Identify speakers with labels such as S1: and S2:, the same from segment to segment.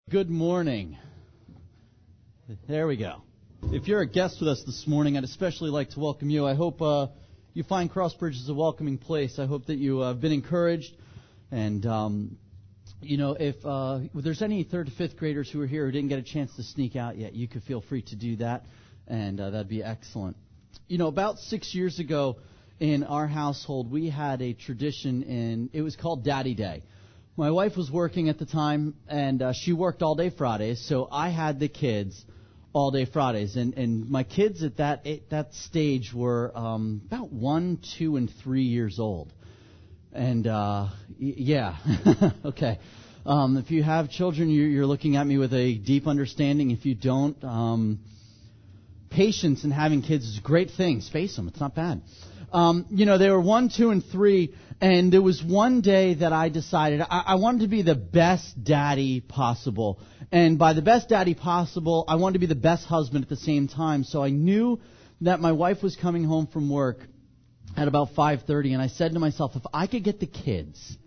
S1: Good morning. There we go. If you're a guest with us this morning, I'd especially like to welcome you. I hope you find Crossbridge as a welcoming place. I hope that you have been encouraged. And, if there's any 3rd to 5th graders who are here who didn't get a chance to sneak out yet, you could feel free to do that, and that'd be excellent. About 6 years ago in our household, we had a tradition, and it was called Daddy Day. My wife was working at the time, and she worked all day Fridays, so I had the kids all day Fridays. And my kids at that stage were about 1, 2, and 3 years old. And, yeah, okay. If you have children, you're looking at me with a deep understanding. If you don't, patience in having kids is a great thing. Space them. It's not bad. They were 1, 2, and 3, and there was one day that I decided I wanted to be the best daddy possible. And by the best daddy possible, I wanted to be the best husband at the same time. So I knew that my wife was coming home from work at about 5:30, and I said to myself, if I could get the kids,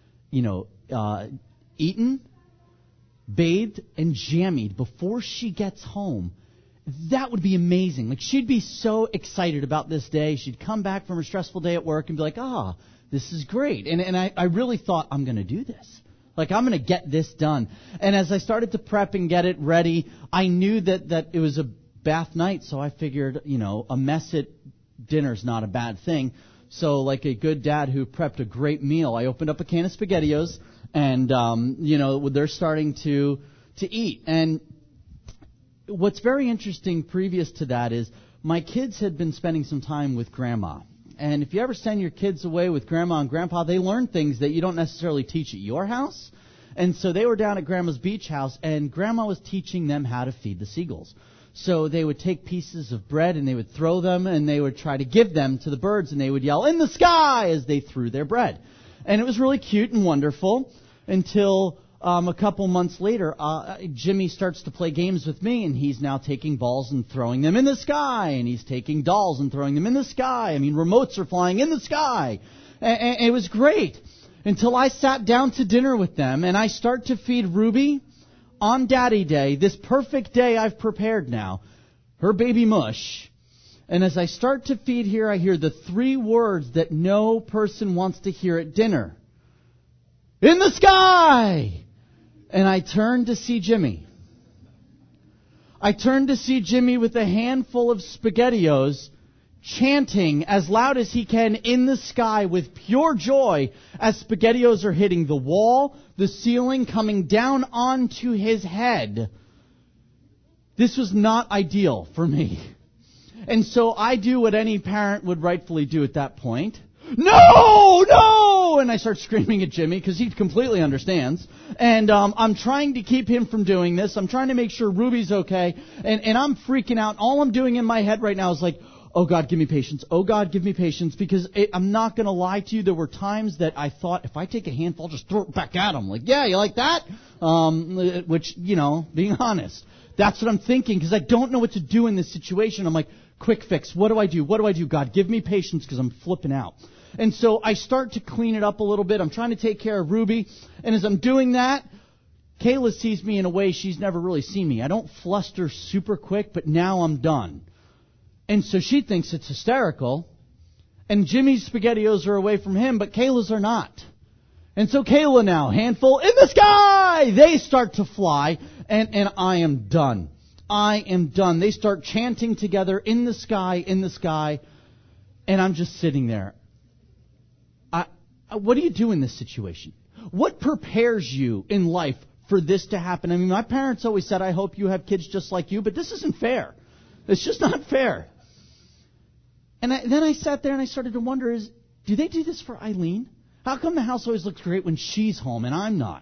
S1: eaten, bathed, and jammied before she gets home, that would be amazing. Like, she'd be so excited about this day. She'd come back from her stressful day at work and be like, this is great. And I really thought, I'm going to do this. Like, I'm going to get this done. And as I started to prep and get it ready, I knew that it was a bath night, so I figured, a mess at dinner's not a bad thing. So like a good dad who prepped a great meal, I opened up a can of SpaghettiOs, and, they're starting to eat. And what's very interesting previous to that is my kids had been spending some time with Grandma. And if you ever send your kids away with Grandma and Grandpa, they learn things that you don't necessarily teach at your house. And so they were down at Grandma's beach house, and Grandma was teaching them how to feed the seagulls. So they would take pieces of bread, and they would throw them, and they would try to give them to the birds, and they would yell, "In the sky!" as they threw their bread. And it was really cute and wonderful until a couple months later, Jimmy starts to play games with me, and he's now taking balls and throwing them in the sky, and he's taking dolls and throwing them in the sky. I mean, remotes are flying in the sky. And it was great until I sat down to dinner with them, and I start to feed Ruby on Daddy Day, this perfect day I've prepared now, her baby mush. And as I start to feed here, I hear the 3 words that no person wants to hear at dinner. In the sky! And I turned to see Jimmy. I turned to see Jimmy with a handful of SpaghettiOs, chanting as loud as he can in the sky with pure joy as SpaghettiOs are hitting the wall, the ceiling, coming down onto his head. This was not ideal for me. And so I do what any parent would rightfully do at that point. No! No! And I start screaming at Jimmy because he completely understands. And I'm trying to keep him from doing this. I'm trying to make sure Ruby's okay. And I'm freaking out. All I'm doing in my head right now is like, oh, God, give me patience. Oh, God, give me patience. Because I'm not going to lie to you. There were times that I thought, if I take a handful, I'll just throw it back at him. Like, yeah, you like that? Which, being honest, that's what I'm thinking because I don't know what to do in this situation. I'm like, quick fix. What do I do? What do I do? God, give me patience because I'm flipping out. And so I start to clean it up a little bit. I'm trying to take care of Ruby. And as I'm doing that, Kayla sees me in a way she's never really seen me. I don't fluster super quick, but now I'm done. And so she thinks it's hysterical. And Jimmy's SpaghettiOs are away from him, but Kayla's are not. And so Kayla now, handful in the sky! They start to fly, and I am done. I am done. They start chanting together, in the sky, and I'm just sitting there. What do you do in this situation? What prepares you in life for this to happen? I mean, my parents always said, I hope you have kids just like you, but this isn't fair. It's just not fair. And then I sat there and I started to wonder, do they do this for Eileen? How come the house always looks great when she's home and I'm not?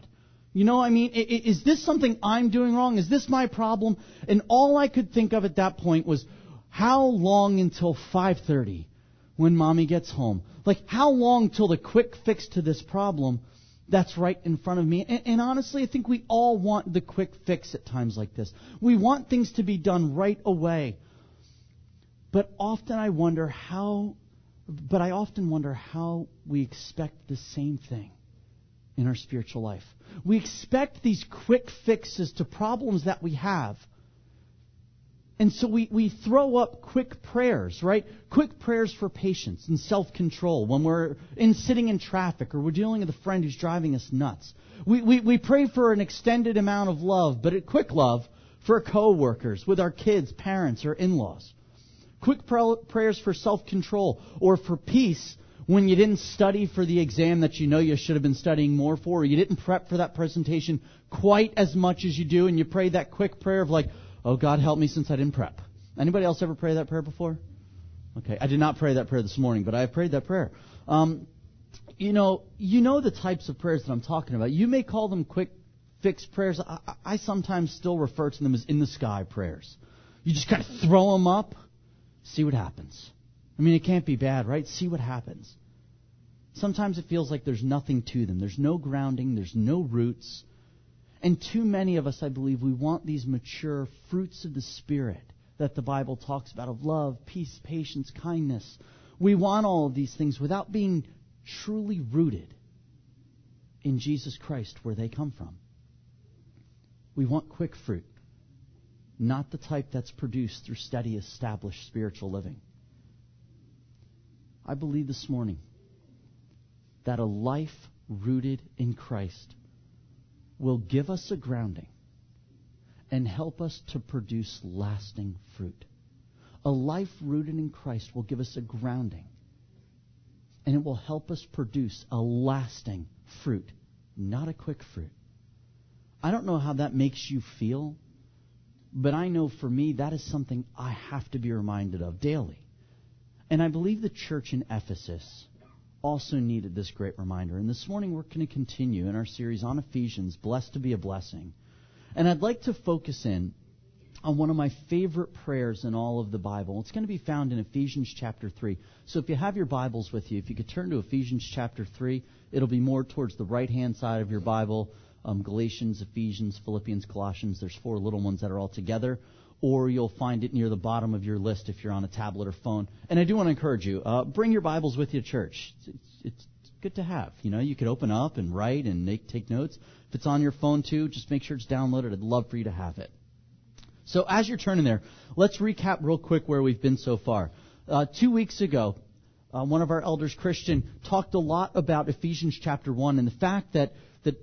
S1: Is this something I'm doing wrong? Is this my problem? And all I could think of at that point was, how long until 5:30 when Mommy gets home? Like, how long till the quick fix to this problem that's right in front of me? And honestly, I think we all want the quick fix at times like this. We want things to be done right away. But often I wonder how we expect the same thing in our spiritual life. We expect these quick fixes to problems that we have. And so we throw up quick prayers, right? Quick prayers for patience and self-control when we're sitting in traffic or we're dealing with a friend who's driving us nuts. We pray for an extended amount of love, but a quick love for co-workers, with our kids, parents, or in-laws. Quick prayers for self-control or for peace when you didn't study for the exam that you know you should have been studying more for, or you didn't prep for that presentation quite as much as you do, and you pray that quick prayer of like, oh, God, help me since I didn't prep. Anybody else ever pray that prayer before? Okay, I did not pray that prayer this morning, but I have prayed that prayer. You know the types of prayers that I'm talking about. You may call them quick fix prayers. I sometimes still refer to them as in the sky prayers. You just kind of throw them up, see what happens. I mean, it can't be bad, right? See what happens. Sometimes it feels like there's nothing to them. There's no grounding. There's no roots. And too many of us, I believe, we want these mature fruits of the Spirit that the Bible talks about, of love, peace, patience, kindness. We want all of these things without being truly rooted in Jesus Christ, where they come from. We want quick fruit, not the type that's produced through steady, established spiritual living. I believe this morning that a life rooted in Christ will give us a grounding and help us to produce lasting fruit. A life rooted in Christ will give us a grounding, and it will help us produce a lasting fruit, not a quick fruit. I don't know how that makes you feel, but I know for me that is something I have to be reminded of daily. And I believe the church in Ephesus also needed this great reminder. And this morning we're going to continue in our series on Ephesians, Blessed to be a Blessing. And I'd like to focus in on one of my favorite prayers in all of the Bible. It's going to be found in Ephesians chapter 3. So if you have your Bibles with you, if you could turn to Ephesians chapter 3, it'll be more towards the right-hand side of your Bible. Galatians, Ephesians, Philippians, Colossians. There's 4 little ones that are all together. Or you'll find it near the bottom of your list if you're on a tablet or phone. And I do want to encourage you, bring your Bibles with you to church. It's good to have. You know, you could open up and write and take notes. If it's on your phone too, just make sure it's downloaded. I'd love for you to have it. So as you're turning there, let's recap real quick where we've been so far. 2 weeks ago, one of our elders, Christian, talked a lot about Ephesians chapter 1 and the fact that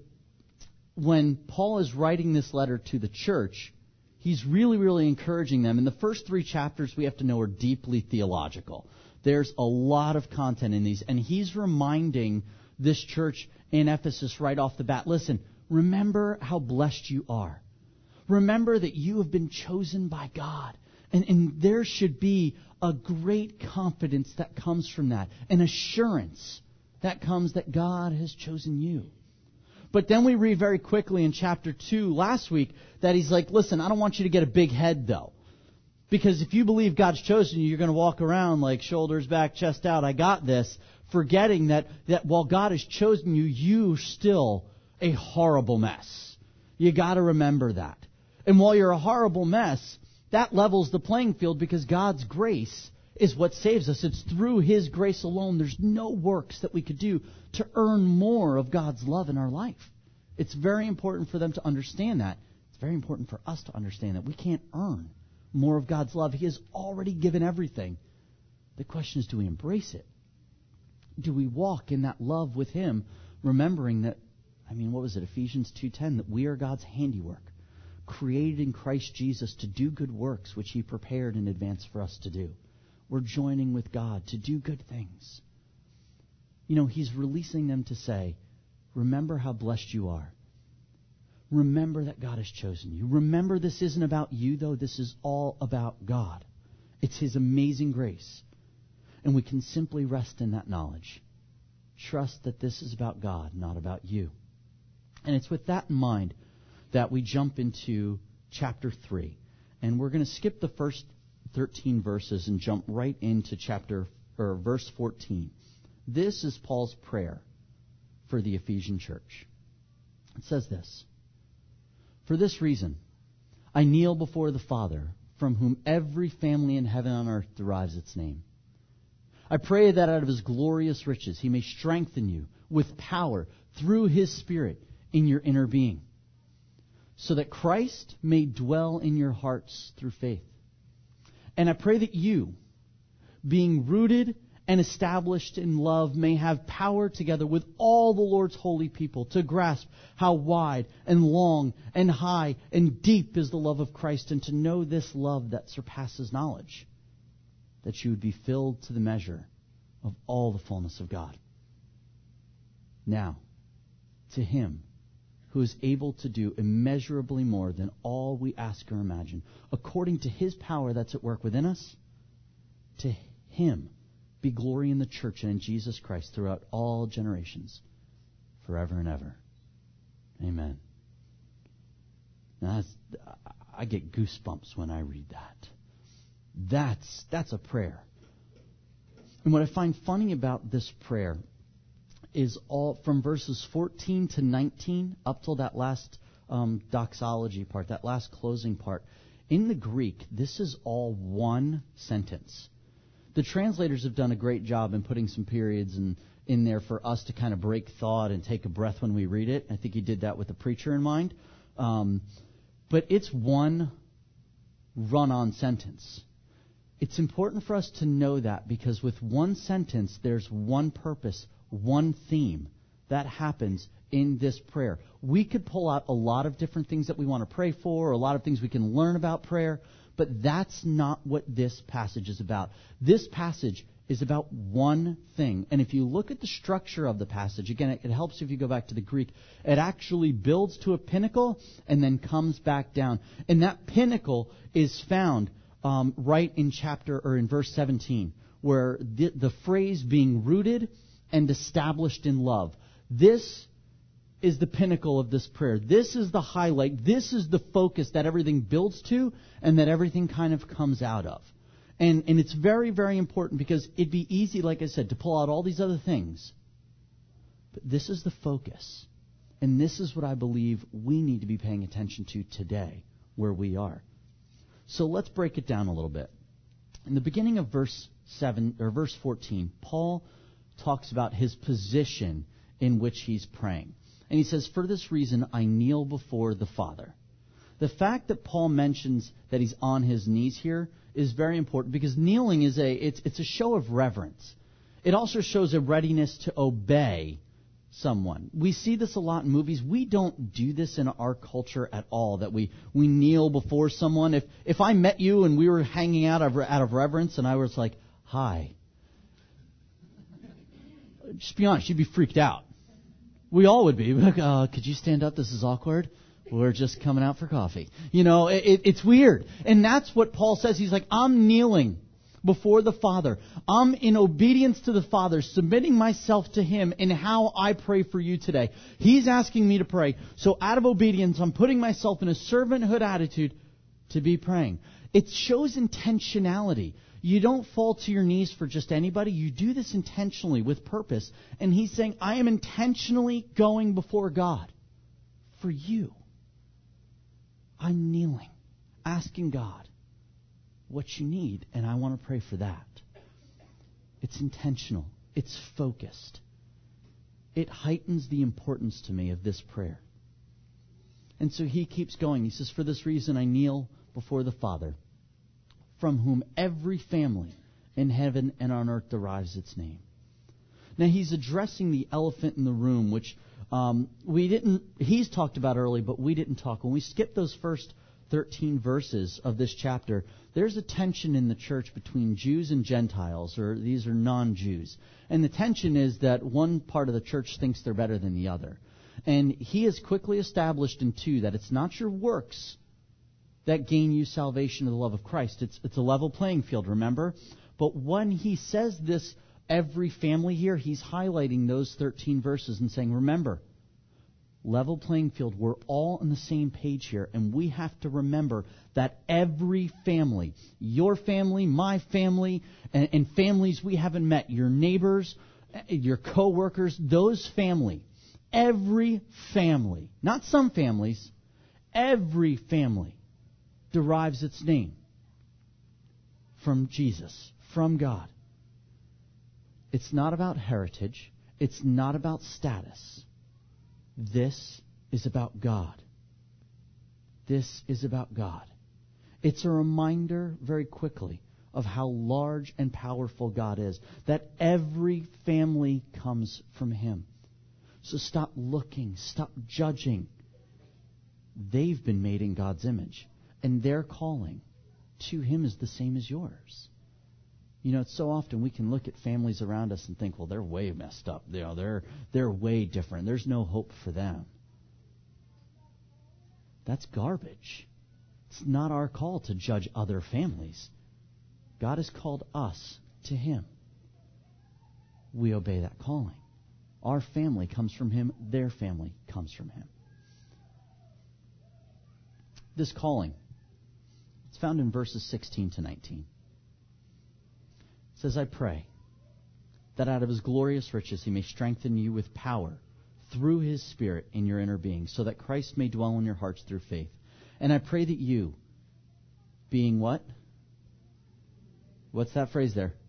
S1: when Paul is writing this letter to the church, he's really, really encouraging them. And the first 3 chapters we have to know are deeply theological. There's a lot of content in these. And he's reminding this church in Ephesus right off the bat, listen, remember how blessed you are. Remember that you have been chosen by God. And there should be a great confidence that comes from that. An assurance that comes that God has chosen you. But then we read very quickly in chapter 2 last week that he's like, listen, I don't want you to get a big head, though. Because if you believe God's chosen you, you're going to walk around like shoulders back, chest out, I got this, forgetting that while God has chosen you, you're still a horrible mess. You got to remember that. And while you're a horrible mess, that levels the playing field because God's grace is what saves us. It's through His grace alone. There's no works that we could do to earn more of God's love in our life. It's very important for them to understand that. It's very important for us to understand that we can't earn more of God's love. He has already given everything. The question is, do we embrace it? Do we walk in that love with Him, remembering that, what was it, Ephesians 2:10, that we are God's handiwork, created in Christ Jesus to do good works, which He prepared in advance for us to do. We're joining with God to do good things. He's releasing them to say, remember how blessed you are. Remember that God has chosen you. Remember this isn't about you, though. This is all about God. It's His amazing grace. And we can simply rest in that knowledge. Trust that this is about God, not about you. And it's with that in mind that we jump into chapter 3. And we're going to skip the first 13 verses and jump right into verse 14. This is Paul's prayer for the Ephesian church. It says this: For this reason, I kneel before the Father, from whom every family in heaven and on earth derives its name. I pray that out of His glorious riches He may strengthen you with power through His Spirit in your inner being, so that Christ may dwell in your hearts through faith. And I pray that you, being rooted and established in love, may have power together with all the Lord's holy people to grasp how wide and long and high and deep is the love of Christ, and to know this love that surpasses knowledge, that you would be filled to the measure of all the fullness of God. Now, to Him who is able to do immeasurably more than all we ask or imagine, according to His power that's at work within us, to Him be glory in the church and in Jesus Christ throughout all generations, forever and ever. Amen. Now, I get goosebumps when I read that. That's a prayer. And what I find funny about this prayer is all from verses 14 to 19 up till that last doxology part, that last closing part. In the Greek, this is all one sentence. The translators have done a great job in putting some periods in there for us to kind of break thought and take a breath when we read it. I think he did that with the preacher in mind. But it's one run-on sentence. It's important for us to know that, because with one sentence, there's one purpose, one theme that happens in this prayer. We could pull out a lot of different things that we want to pray for, or a lot of things we can learn about prayer, but that's not what this passage is about. This passage is about one thing. And if you look at the structure of the passage, again, it helps if you go back to the Greek. It actually builds to a pinnacle and then comes back down. And that pinnacle is found right in in verse 17, where the phrase being rooted and established in love. This is the pinnacle of this prayer. This is the highlight. This is the focus that everything builds to and that everything kind of comes out of. And it's very, very important, because it'd be easy, like I said, to pull out all these other things. But this is the focus. And this is what I believe we need to be paying attention to today, where we are. So let's break it down a little bit. In the beginning of verse 14, Paul talks about his position in which he's praying. And he says, "For this reason I kneel before the Father." The fact that Paul mentions that he's on his knees here is very important, because kneeling is it's a show of reverence. It also shows a readiness to obey someone. We see this a lot in movies. We don't do this in our culture at all, that we kneel before someone. If I met you and we were hanging out of reverence and I was like, "Hi," just be honest, you'd be freaked out. We all would be. Like, could you stand up? This is awkward. We're just coming out for coffee. It's weird. And that's what Paul says. He's like, I'm kneeling before the Father. I'm in obedience to the Father, submitting myself to Him in how I pray for you today. He's asking me to pray. So out of obedience, I'm putting myself in a servanthood attitude to be praying. It shows intentionality. You don't fall to your knees for just anybody. You do this intentionally with purpose. And he's saying, I am intentionally going before God for you. I'm kneeling, asking God what you need, and I want to pray for that. It's intentional. It's focused. It heightens the importance to me of this prayer. And so he keeps going. He says, "For this reason I kneel before the Father, from whom every family in heaven and on earth derives its name." Now he's addressing the elephant in the room, which he's talked about early, but we didn't talk. When we skip those first 13 verses of this chapter, there's a tension in the church between Jews and Gentiles, or these are non-Jews. And the tension is that one part of the church thinks they're better than the other. And he has quickly established in 2 that it's not your works that gain you salvation of the love of Christ. It's a level playing field, remember? But when he says this, every family here, he's highlighting those 13 verses and saying, remember, level playing field, we're all on the same page here, and we have to remember that every family, your family, my family, and families we haven't met, your neighbors, your co-workers, those family, every family, not some families, every family derives its name from Jesus, from God. It's not about heritage. It's not about status. This is about God. This is about God. It's a reminder very quickly of how large and powerful God is, that every family comes from Him. So stop looking, stop judging. They've been made in God's image, and their calling to Him is the same as yours. You know, it's so often we can look at families around us and think, well, they're way messed up. You know, they're way different. There's no hope for them. That's garbage. It's not our call to judge other families. God has called us to Him. We obey that calling. Our family comes from Him. Their family comes from Him. This calling, it's found in verses 16 to 19. It says, I pray that out of His glorious riches He may strengthen you with power through His Spirit in your inner being, so that Christ may dwell in your hearts through faith. And I pray that you, being what? What's that phrase there?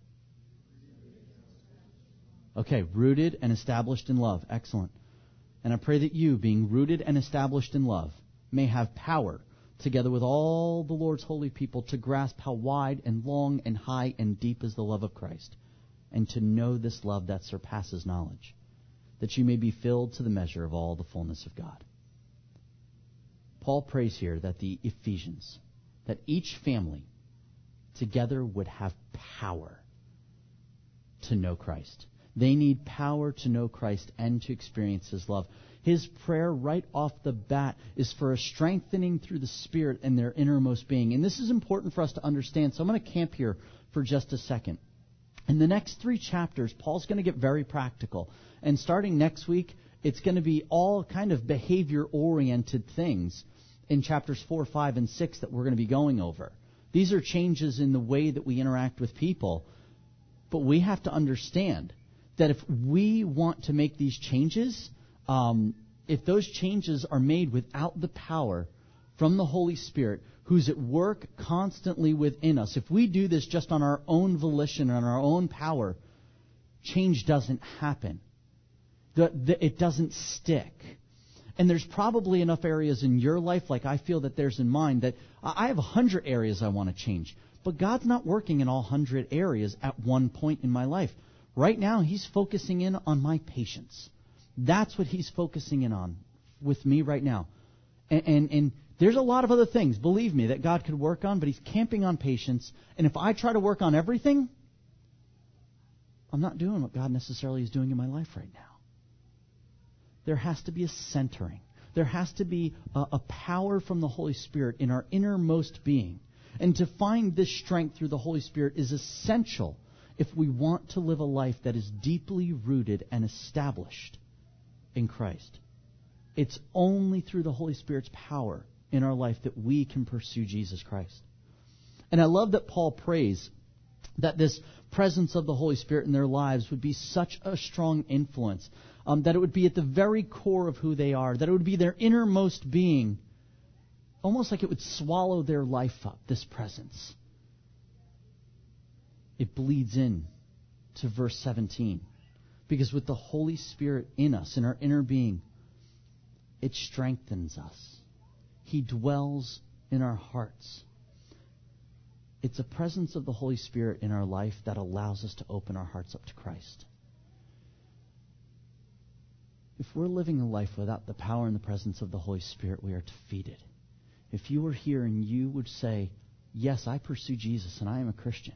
S1: Okay, rooted and established in love. Excellent. And I pray that you, being rooted and established in love, may have power, together with all the Lord's holy people, to grasp how wide and long and high and deep is the love of Christ, and to know this love that surpasses knowledge, that you may be filled to the measure of all the fullness of God. Paul prays here that the Ephesians, that each family together would have power to know Christ. They need power to know Christ and to experience His love. His prayer right off the bat is for a strengthening through the Spirit in their innermost being. And this is important for us to understand, so I'm going to camp here for just a second. In the next 3 chapters, Paul's going to get very practical. And starting next week, it's going to be all kind of behavior-oriented things in chapters 4, 5, and 6 that we're going to be going over. These are changes in the way that we interact with people. But we have to understand that if we want to make these changes, if those changes are made without the power from the Holy Spirit, who's at work constantly within us, if we do this just on our own volition and our own power, change doesn't happen. It doesn't stick. And there's probably enough areas in your life, like I feel that there's in mine, that I have 100 areas I want to change. But God's not working in all 100 areas at one point in my life. Right now, He's focusing in on my patience. That's what He's focusing in on with me right now. And there's a lot of other things, believe me, that God could work on, but He's camping on patience. And if I try to work on everything, I'm not doing what God necessarily is doing in my life right now. There has to be a centering. There has to be a power from the Holy Spirit in our innermost being. And to find this strength through the Holy Spirit is essential if we want to live a life that is deeply rooted and established in Christ. It's only through the Holy Spirit's power in our life that we can pursue Jesus Christ. And I love that Paul prays that this presence of the Holy Spirit in their lives would be such a strong influence, that it would be at the very core of who they are, that it would be their innermost being, almost like it would swallow their life up, this presence. It bleeds in to verse 17. Because with the Holy Spirit in us, in our inner being, it strengthens us. He dwells in our hearts. It's a presence of the Holy Spirit in our life that allows us to open our hearts up to Christ. If we're living a life without the power and the presence of the Holy Spirit, we are defeated. If you were here and you would say, yes, I pursue Jesus and I am a Christian,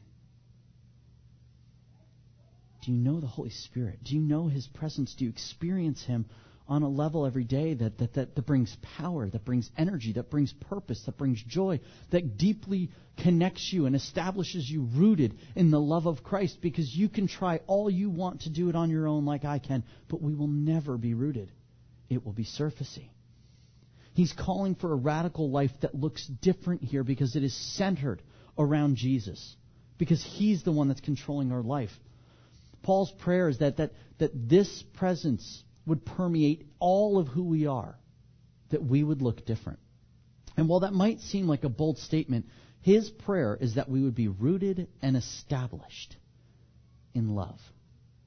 S1: do you know the Holy Spirit? Do you know His presence? Do you experience Him on a level every day that brings power, that brings energy, that brings purpose, that brings joy, that deeply connects you and establishes you rooted in the love of Christ? Because you can try all you want to do it on your own like I can, but we will never be rooted. It will be surfacey. He's calling for a radical life that looks different here because it is centered around Jesus, because He's the one that's controlling our life. Paul's prayer is that this presence would permeate all of who we are, that we would look different. And while that might seem like a bold statement, his prayer is that we would be rooted and established in love.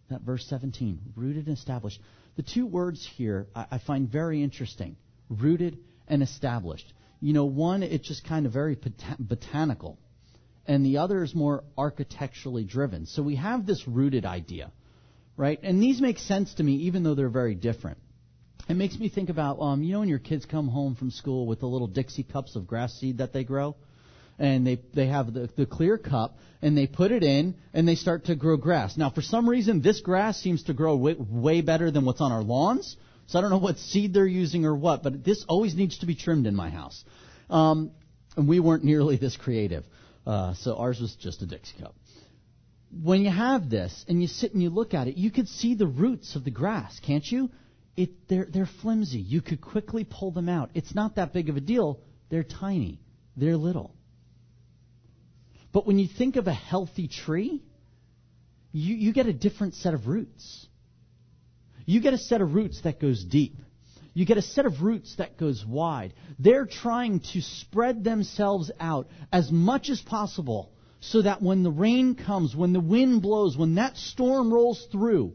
S1: That verse 17, rooted and established. The two words here I find very interesting, rooted and established. You know, one, it's just kind of very botanical, and the other is more architecturally driven. So we have this rooted idea, right? And these make sense to me even though they're very different. It makes me think about, you know, when your kids come home from school with the little Dixie cups of grass seed that they grow? And they have the clear cup, and they put it in, and they start to grow grass. Now, for some reason, this grass seems to grow way better than what's on our lawns. So I don't know what seed they're using or what, but this always needs to be trimmed in my house. And we weren't nearly this creative. So ours was just a Dixie cup. When you have this, and you sit and you look at it, you could see the roots of the grass, can't you? They're flimsy. You could quickly pull them out. It's not that big of a deal. They're tiny. They're little. But when you think of a healthy tree, you get a different set of roots. You get a set of roots that goes deep. You get a set of roots that goes wide. They're trying to spread themselves out as much as possible so that when the rain comes, when the wind blows, when that storm rolls through,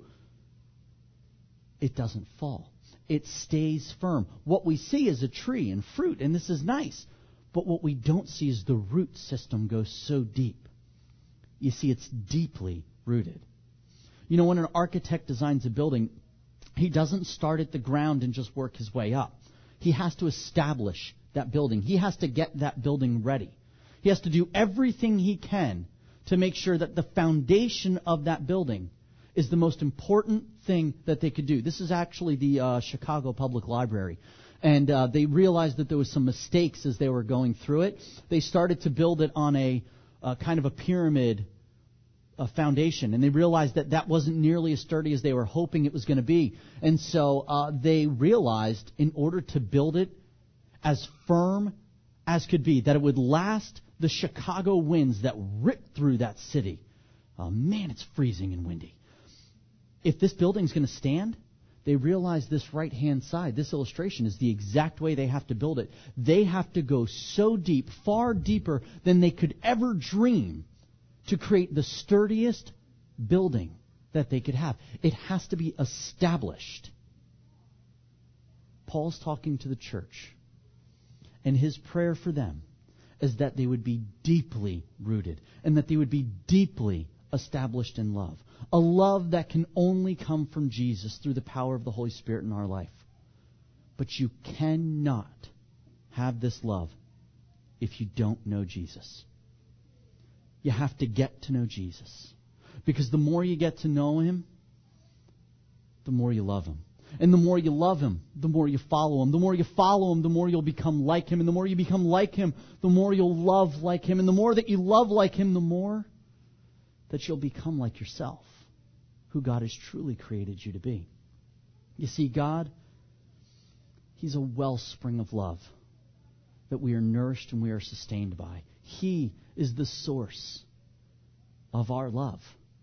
S1: it doesn't fall. It stays firm. What we see is a tree and fruit, and this is nice. But what we don't see is the root system goes so deep. You see, it's deeply rooted. You know, when an architect designs a building, he doesn't start at the ground and just work his way up. He has to establish that building. He has to get that building ready. He has to do everything he can to make sure that the foundation of that building is the most important thing that they could do. This is actually the Chicago Public Library. And they realized that there was some mistakes as they were going through it. They started to build it on a kind of a pyramid foundation. And they realized that that wasn't nearly as sturdy as they were hoping it was going to be. And so they realized in order to build it as firm as could be, that it would last the Chicago winds that ripped through that city. Man, it's freezing and windy. If this building's going to stand, they realize this right-hand side, this illustration, is the exact way they have to build it. They have to go so deep, far deeper than they could ever dream to create the sturdiest building that they could have. It has to be established. Paul's talking to the church, and his prayer for them is that they would be deeply rooted and that they would be deeply established in love. A love that can only come from Jesus through the power of the Holy Spirit in our life. But you cannot have this love if you don't know Jesus. You have to get to know Jesus. Because the more you get to know Him, the more you love Him. And the more you love Him, the more you follow Him. The more you follow Him, the more you'll become like Him. And the more you become like Him, the more you'll love like Him. And the more that you love like Him, the more that you'll become like yourself, who God has truly created you to be. You see, God, He's a wellspring of love that we are nourished and we are sustained by. He is the source of our love.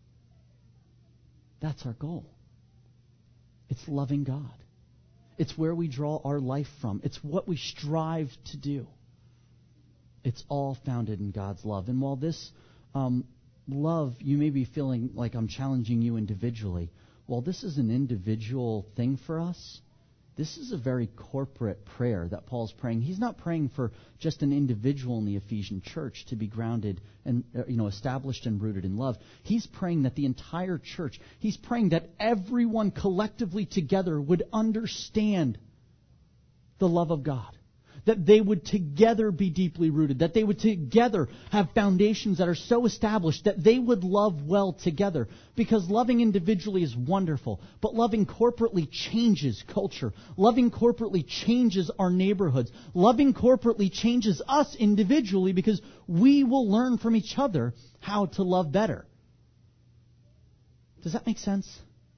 S1: That's our goal. It's loving God. It's where we draw our life from. It's what we strive to do. It's all founded in God's love. And while this love, you may be feeling like I'm challenging you individually. While this is an individual thing for us, this is a very corporate prayer that Paul's praying. He's not praying for just an individual in the Ephesian church to be grounded and established and rooted in love. He's praying that the entire church, he's praying that everyone collectively together would understand the love of God. That they would together be deeply rooted. That they would together have foundations that are so established that they would love well together. Because loving individually is wonderful. But loving corporately changes culture. Loving corporately changes our neighborhoods. Loving corporately changes us individually because we will learn from each other how to love better. Does that make sense?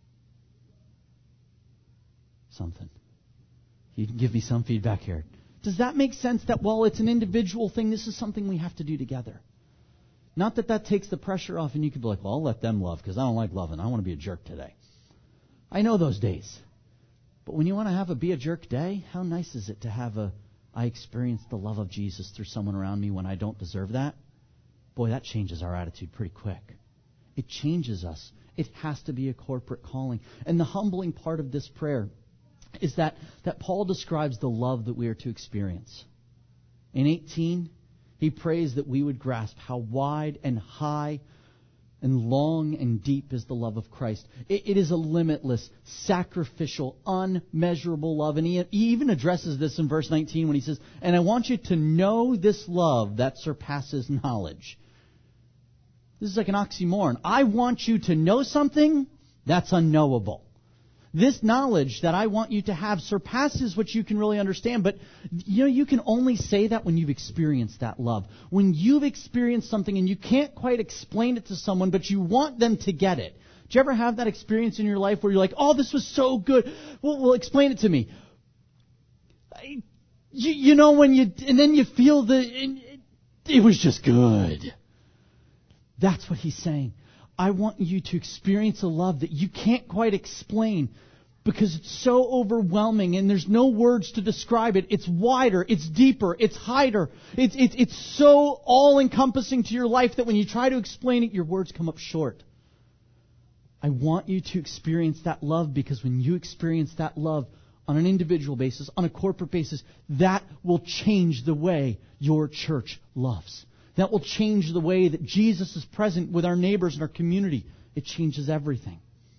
S1: Something. You can give me some feedback here. Does that make sense that while it's an individual thing, this is something we have to do together? Not that that takes the pressure off and you could be like, well, I'll let them love because I don't like loving. I want to be a jerk today. I know those days. But when you want to have a be a jerk day, how nice is it to have I experienced the love of Jesus through someone around me when I don't deserve that? Boy, that changes our attitude pretty quick. It changes us. It has to be a corporate calling. And the humbling part of this prayer is that Paul describes the love that we are to experience. In 18, he prays that we would grasp how wide and high and long and deep is the love of Christ. It is a limitless, sacrificial, unmeasurable love. And he even addresses this in verse 19 when he says, "And I want you to know this love that surpasses knowledge." This is like an oxymoron. I want you to know something that's unknowable. This knowledge that I want you to have surpasses what you can really understand. But, you can only say that when you've experienced that love. When you've experienced something and you can't quite explain it to someone, but you want them to get it. Do you ever have that experience in your life where you're like, "Oh, this was so good. Well, explain it to me." And then you feel it was just good. That's what he's saying. I want you to experience a love that you can't quite explain because it's so overwhelming and there's no words to describe it. It's wider, it's deeper, it's higher. It's so all-encompassing to your life that when you try to explain it, your words come up short. I want you to experience that love because when you experience that love on an individual basis, on a corporate basis, that will change the way your church loves. That will change the way that Jesus is present with our neighbors and our community. It changes everything.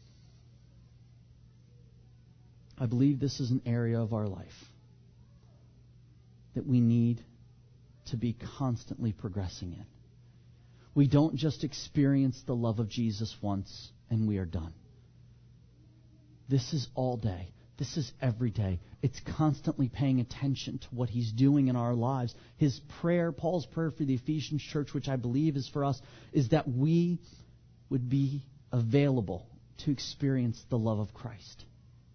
S1: I believe this is an area of our life that we need to be constantly progressing in. We don't just experience the love of Jesus once and we are done. This is all day. This is every day. It's constantly paying attention to what He's doing in our lives. His prayer, Paul's prayer for the Ephesians church, which I believe is for us, is that we would be available to experience the love of Christ.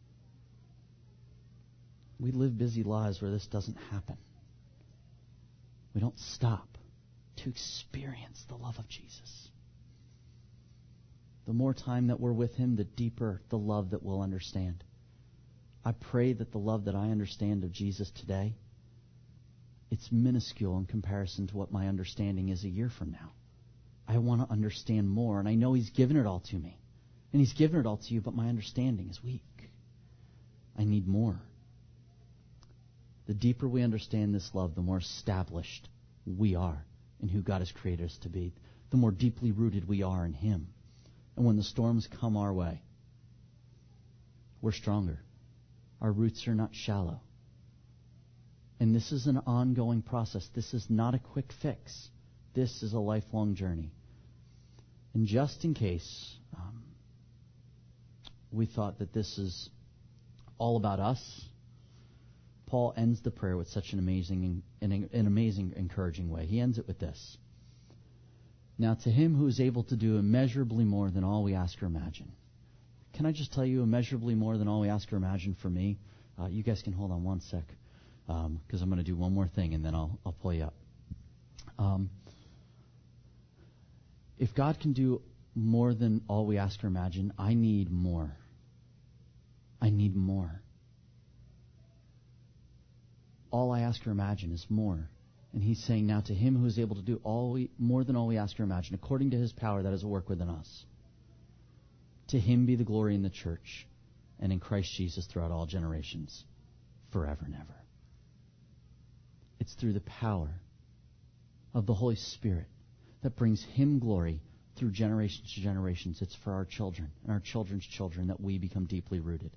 S1: We live busy lives where this doesn't happen. We don't stop to experience the love of Jesus. The more time that we're with Him, the deeper the love that we'll understand. I pray that the love that I understand of Jesus today, it's minuscule in comparison to what my understanding is a year from now. I want to understand more, and I know He's given it all to me. And He's given it all to you, but my understanding is weak. I need more. The deeper we understand this love, the more established we are in who God has created us to be. The more deeply rooted we are in Him. And when the storms come our way, we're stronger. Our roots are not shallow. And this is an ongoing process. This is not a quick fix. This is a lifelong journey. And just in case we thought that this is all about us, Paul ends the prayer with such an amazing, encouraging way. He ends it with this. Now to Him who is able to do immeasurably more than all we ask or imagine. Can I just tell you immeasurably more than all we ask or imagine for me? You guys can hold on one sec because I'm going to do one more thing and then I'll pull you up. If God can do more than all we ask or imagine, I need more. I need more. All I ask or imagine is more. And He's saying now to Him who is able to do more than all we ask or imagine, according to His power that is at work within us. To Him be the glory in the church and in Christ Jesus throughout all generations, forever and ever. It's through the power of the Holy Spirit that brings Him glory through generations to generations. It's for our children and our children's children that we become deeply rooted.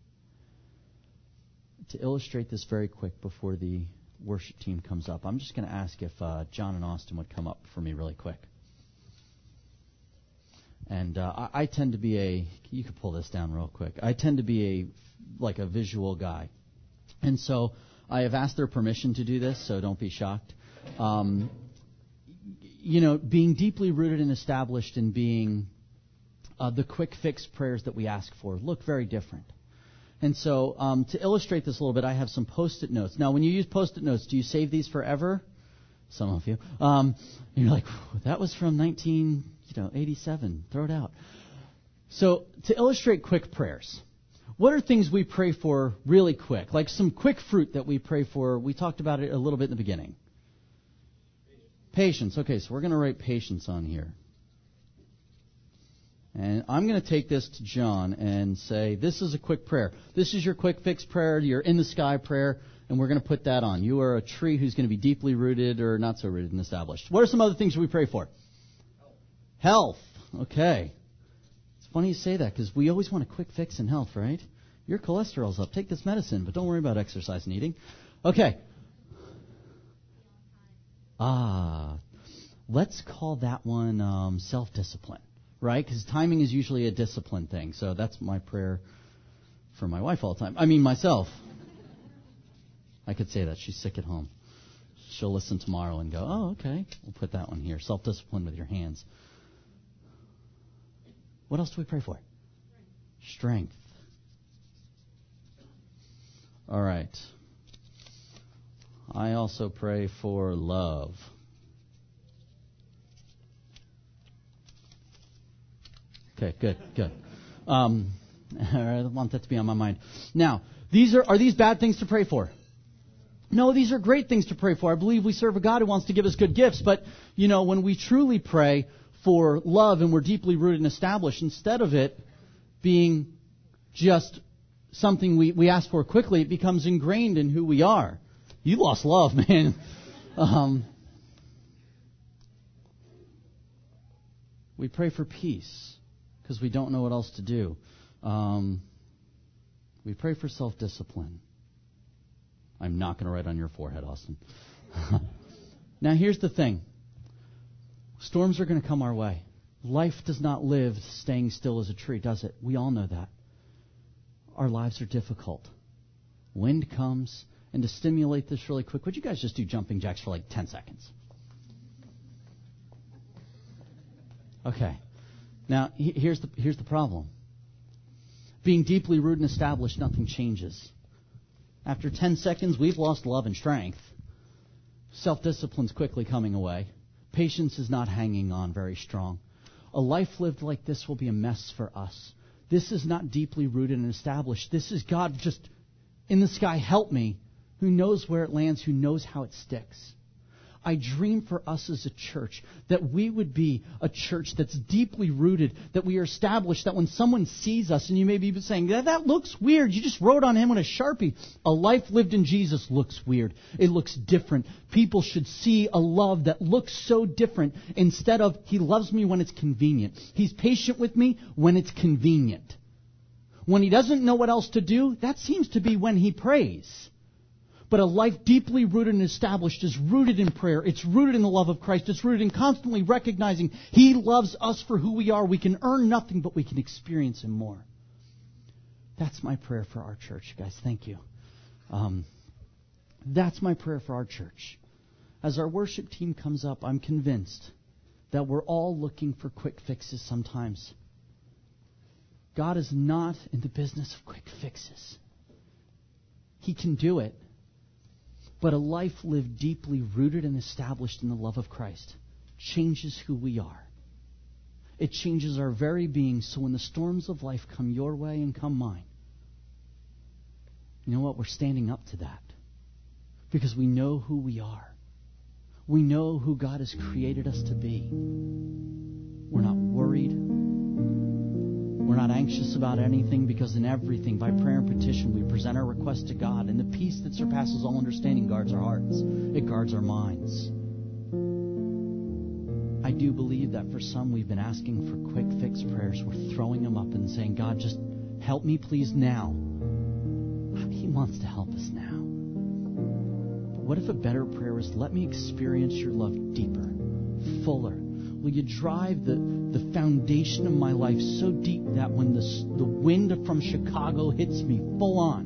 S1: To illustrate this very quick before the worship team comes up, I'm just going to ask if John and Austin would come up for me really quick. And I tend to be you could pull this down real quick. I tend to be a visual guy. And so I have asked their permission to do this, so don't be shocked. Being deeply rooted and established and being the quick fix prayers that we ask for look very different. And so to illustrate this a little bit, I have some Post-it notes. Now, when you use Post-it notes, do you save these forever? Some of you. You're like, that was from 1987. Throw it out. So to illustrate quick prayers, what are things we pray for really quick? Like some quick fruit that we pray for. We talked about it a little bit in the beginning. Patience. Okay, so we're going to write patience on here. And I'm going to take this to John and say, this is a quick prayer. This is your quick fix prayer, your in the sky prayer, and we're going to put that on. You are a tree who's going to be deeply rooted or not so rooted and established. What are some other things we pray for? Health. Okay. It's funny you say that because we always want a quick fix in health, right? Your cholesterol's up. Take this medicine, but don't worry about exercise and eating. Okay. Let's call that one self-discipline. Right? Because timing is usually a discipline thing. So that's my prayer for my wife all the time. I mean, myself. I could say that. She's sick at home. She'll listen tomorrow and go, oh, okay. We'll put that one here. Self-discipline with your hands. What else do we pray for? Strength. All right. I also pray for love. Okay, good. I want that to be on my mind. Now, are these bad things to pray for? No, these are great things to pray for. I believe we serve a God who wants to give us good gifts. But, when we truly pray for love and we're deeply rooted and established, instead of it being just something we ask for quickly, it becomes ingrained in who we are. You lost love, man. We pray for peace because we don't know what else to do. We pray for self-discipline. I'm not going to write on your forehead, Austin. Now, here's the thing. Storms are going to come our way. Life does not live staying still as a tree, does it? We all know that. Our lives are difficult. Wind comes, and to stimulate this really quick, would you guys just do jumping jacks for like 10 seconds? Okay. Now, here's the problem. Being deeply rooted and established, nothing changes. After 10 seconds, we've lost love and strength. Self-discipline's quickly coming away. Patience is not hanging on very strong. A life lived like this will be a mess for us. This is not deeply rooted and established. This is God just in the sky, help me, who knows where it lands, who knows how it sticks. I dream for us as a church that we would be a church that's deeply rooted, that we are established, that when someone sees us, and you may be saying, that looks weird, you just wrote on him with a Sharpie. A life lived in Jesus looks weird. It looks different. People should see a love that looks so different instead of, he loves me when it's convenient. He's patient with me when it's convenient. When he doesn't know what else to do, that seems to be when he prays. But a life deeply rooted and established is rooted in prayer. It's rooted in the love of Christ. It's rooted in constantly recognizing He loves us for who we are. We can earn nothing, but we can experience Him more. That's my prayer for our church, guys. Thank you. That's my prayer for our church. As our worship team comes up, I'm convinced that we're all looking for quick fixes sometimes. God is not in the business of quick fixes. He can do it. But a life lived deeply rooted and established in the love of Christ changes who we are. It changes our very being, so when the storms of life come your way and come mine, you know what? We're standing up to that. Because we know who we are. We know who God has created us to be. We're not worried. We're not anxious about anything, because in everything, by prayer and petition, we present our request to God, and the peace that surpasses all understanding guards our hearts. It guards our minds. I do believe that for some, we've been asking for quick fix prayers. We're throwing them up and saying, God, just help me please now. He wants to help us now. But what if a better prayer is, let me experience your love deeper, fuller? Will you drive the foundation of my life so deep that when the wind from Chicago hits me full on,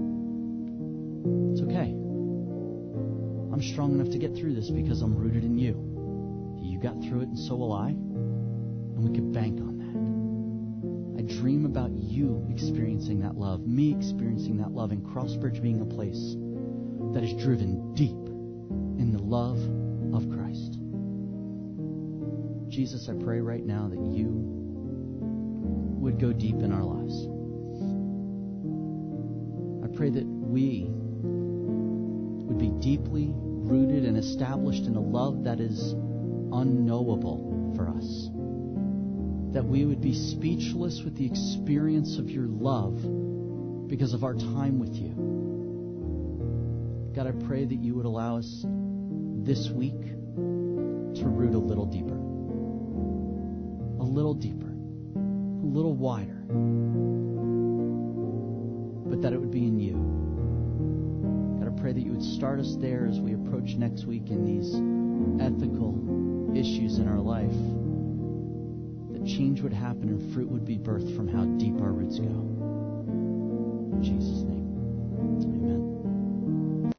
S1: it's okay. I'm strong enough to get through this because I'm rooted in you. You got through it, and so will I. And we can bank on that. I dream about you experiencing that love, me experiencing that love, and Crossbridge being a place that is driven deep in the love of Christ. Jesus, I pray right now that you would go deep in our lives. I pray that we would be deeply rooted and established in a love that is unknowable for us. that we would be speechless with the experience of your love because of our time with you. God, I pray that you would allow us this week to root a little deeper, a little wider, but that it would be in you. God, I pray that you would start us there as we approach next week in these ethical issues in our life, that change would happen and fruit would be birthed from how deep our roots go. In Jesus' name.